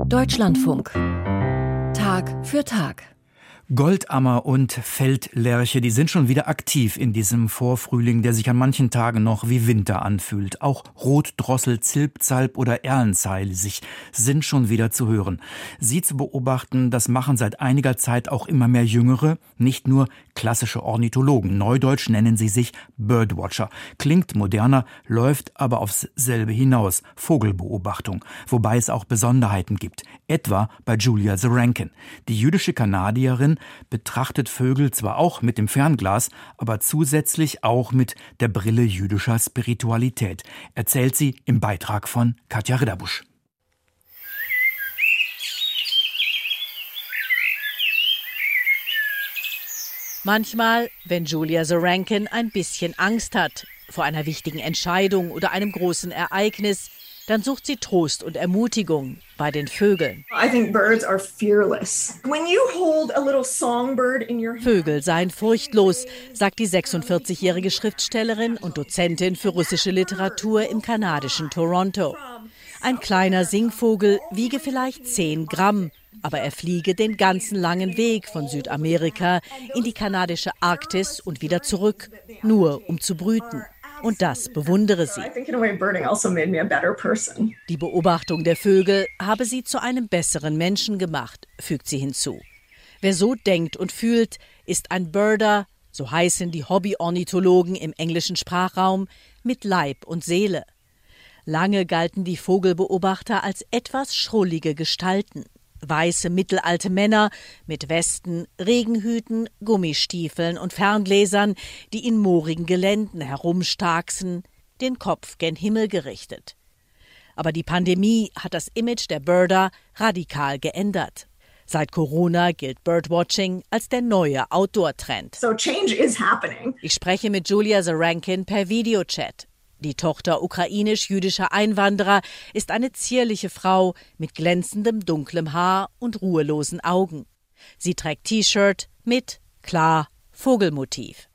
Deutschlandfunk. Tag für Tag. Goldammer und Feldlerche, die sind schon wieder aktiv in diesem Vorfrühling, der sich an manchen Tagen noch wie Winter anfühlt. Auch Rotdrossel, Zilpzalp oder Erlenzeilsich sind schon wieder zu hören. Sie zu beobachten, das machen seit einiger Zeit auch immer mehr Jüngere, nicht nur klassische Ornithologen. Neudeutsch nennen sie sich Birdwatcher. Klingt moderner, läuft aber aufs selbe hinaus. Vogelbeobachtung. Wobei es auch Besonderheiten gibt. Etwa bei Julia Zarankin. Die jüdische Kanadierin betrachtet Vögel zwar auch mit dem Fernglas, aber zusätzlich auch mit der Brille jüdischer Spiritualität, erzählt sie im Beitrag von Katja Ridderbusch. Manchmal, wenn Julia Zarankin ein bisschen Angst hat vor einer wichtigen Entscheidung oder einem großen Ereignis, dann sucht sie Trost und Ermutigung bei den Vögeln. Vögel seien furchtlos, sagt die 46-jährige Schriftstellerin und Dozentin für russische Literatur im kanadischen Toronto. Ein kleiner Singvogel wiege vielleicht 10 Gramm, aber er fliege den ganzen langen Weg von Südamerika in die kanadische Arktis und wieder zurück, nur um zu brüten. Und das bewundere sie. Die Beobachtung der Vögel habe sie zu einem besseren Menschen gemacht, fügt sie hinzu. Wer so denkt und fühlt, ist ein Birder, so heißen die Hobby-Ornithologen im englischen Sprachraum, mit Leib und Seele. Lange galten die Vogelbeobachter als etwas schrullige Gestalten. Weiße mittelalte Männer mit Westen, Regenhüten, Gummistiefeln und Ferngläsern, die in moorigen Geländen herumstarksen, den Kopf gen Himmel gerichtet. Aber die Pandemie hat das Image der Birder radikal geändert. Seit Corona gilt Birdwatching als der neue Outdoor-Trend. Ich spreche mit Julia Zarankin per Videochat. Die Tochter ukrainisch-jüdischer Einwanderer ist eine zierliche Frau mit glänzendem dunklem Haar und ruhelosen Augen. Sie trägt T-Shirt mit, klar, Vogelmotiv.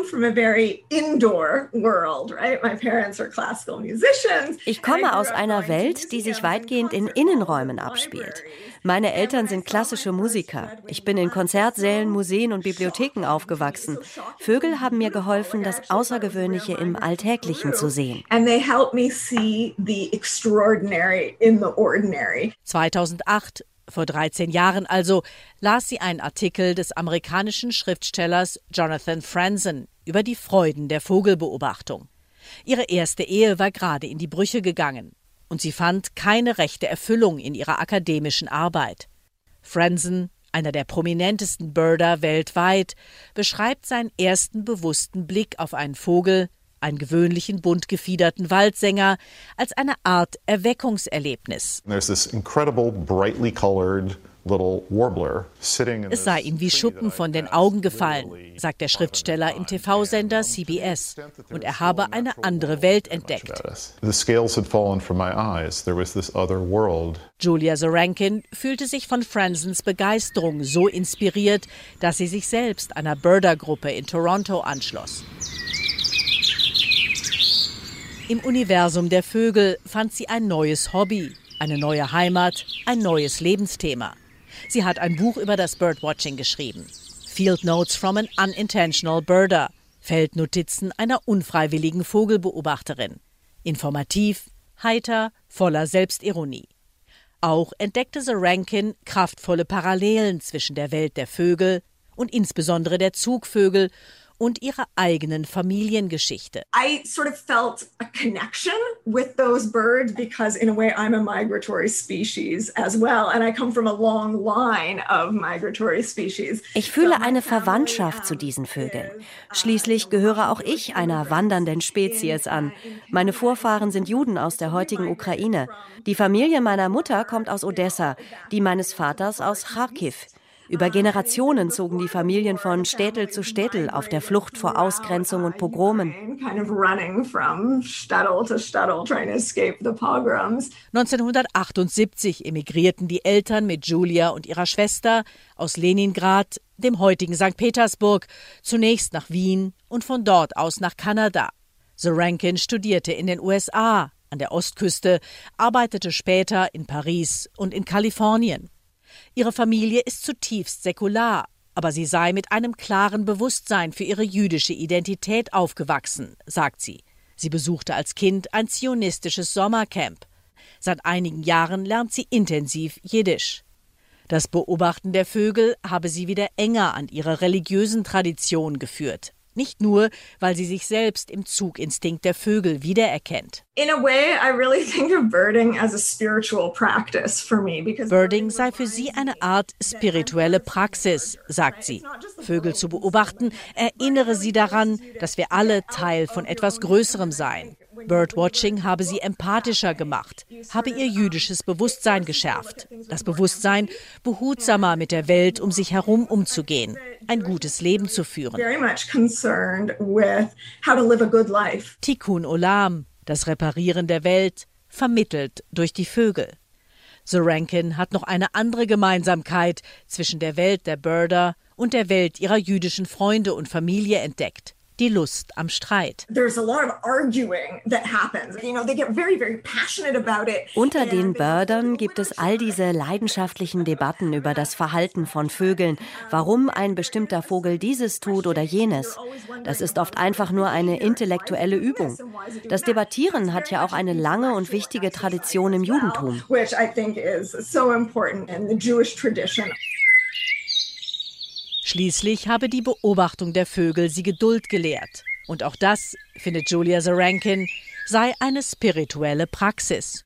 Ich komme aus einer Welt, die sich weitgehend in Innenräumen abspielt. Meine Eltern sind klassische Musiker. Ich bin in Konzertsälen, Museen und Bibliotheken aufgewachsen. Vögel haben mir geholfen, das Außergewöhnliche im Alltäglichen zu sehen. 2008, vor 13 Jahren also, las sie einen Artikel des amerikanischen Schriftstellers Jonathan Franzen über die Freuden der Vogelbeobachtung. Ihre erste Ehe war gerade in die Brüche gegangen und sie fand keine rechte Erfüllung in ihrer akademischen Arbeit. Franzen, einer der prominentesten Birder weltweit, beschreibt seinen ersten bewussten Blick auf einen Vogel, einen gewöhnlichen bunt gefiederten Waldsänger, als eine Art Erweckungserlebnis. Es sei ihm wie Schuppen von den Augen gefallen, sagt der Schriftsteller im TV-Sender CBS. Und er habe eine andere Welt entdeckt. Julia Zarankin fühlte sich von Franzens Begeisterung so inspiriert, dass sie sich selbst einer Birder-Gruppe in Toronto anschloss. Im Universum der Vögel fand sie ein neues Hobby, eine neue Heimat, ein neues Lebensthema. Sie hat ein Buch über das Birdwatching geschrieben. Field Notes from an Unintentional Birder, Feldnotizen einer unfreiwilligen Vogelbeobachterin. Informativ, heiter, voller Selbstironie. Auch entdeckte Zarankin kraftvolle Parallelen zwischen der Welt der Vögel und insbesondere der Zugvögel und ihrer eigenen Familiengeschichte. I sort of felt a connection with those birds because in a way I'm a migratory species as well and I come from a long line of migratory species. Ich fühle eine Verwandtschaft zu diesen Vögeln. Schließlich gehöre auch ich einer wandernden Spezies an. Meine Vorfahren sind Juden aus der heutigen Ukraine. Die Familie meiner Mutter kommt aus Odessa, die meines Vaters aus Charkiw. Über Generationen zogen die Familien von Städtel zu Städtel auf der Flucht vor Ausgrenzung und Pogromen. 1978 emigrierten die Eltern mit Julia und ihrer Schwester aus Leningrad, dem heutigen St. Petersburg, zunächst nach Wien und von dort aus nach Kanada. Zarankin studierte in den USA, an der Ostküste, arbeitete später in Paris und in Kalifornien. Ihre Familie ist zutiefst säkular, aber sie sei mit einem klaren Bewusstsein für ihre jüdische Identität aufgewachsen, sagt sie. Sie besuchte als Kind ein zionistisches Sommercamp. Seit einigen Jahren lernt sie intensiv Jiddisch. Das Beobachten der Vögel habe sie wieder enger an ihre religiösen Traditionen geführt. Nicht nur, weil sie sich selbst im Zuginstinkt der Vögel wiedererkennt. In a way, I really think of birding as a spiritual practice for me. Birding sei für sie eine Art spirituelle Praxis, sagt sie. Vögel zu beobachten erinnere sie daran, dass wir alle Teil von etwas Größerem seien. Birdwatching habe sie empathischer gemacht, habe ihr jüdisches Bewusstsein geschärft. Das Bewusstsein, behutsamer mit der Welt um sich herum umzugehen, ein gutes Leben zu führen. Tikkun Olam, das Reparieren der Welt, vermittelt durch die Vögel. Zorankin hat noch eine andere Gemeinsamkeit zwischen der Welt der Birder und der Welt ihrer jüdischen Freunde und Familie entdeckt. Die Lust am Streit. Unter den Birdern gibt es all diese leidenschaftlichen Debatten über das Verhalten von Vögeln, warum ein bestimmter Vogel dieses tut oder jenes. Das ist oft einfach nur eine intellektuelle Übung. Das Debattieren hat ja auch eine lange und wichtige Tradition im Judentum. Schließlich habe die Beobachtung der Vögel sie Geduld gelehrt. Und auch das, findet Julia Zorankin, sei eine spirituelle Praxis.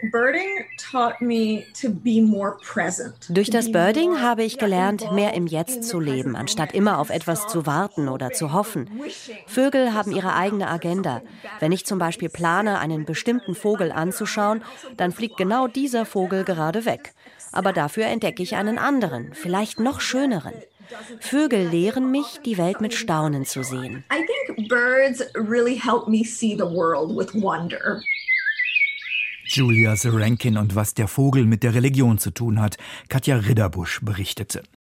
Durch das Birding habe ich gelernt, mehr im Jetzt zu leben, anstatt immer auf etwas zu warten oder zu hoffen. Vögel haben ihre eigene Agenda. Wenn ich zum Beispiel plane, einen bestimmten Vogel anzuschauen, dann fliegt genau dieser Vogel gerade weg. Aber dafür entdecke ich einen anderen, vielleicht noch schöneren. Vögel lehren mich, die Welt mit Staunen zu sehen. I think birds really help me see the world with wonder. Julia Zorankin und was der Vogel mit der Religion zu tun hat, Katja Ridderbusch berichtete.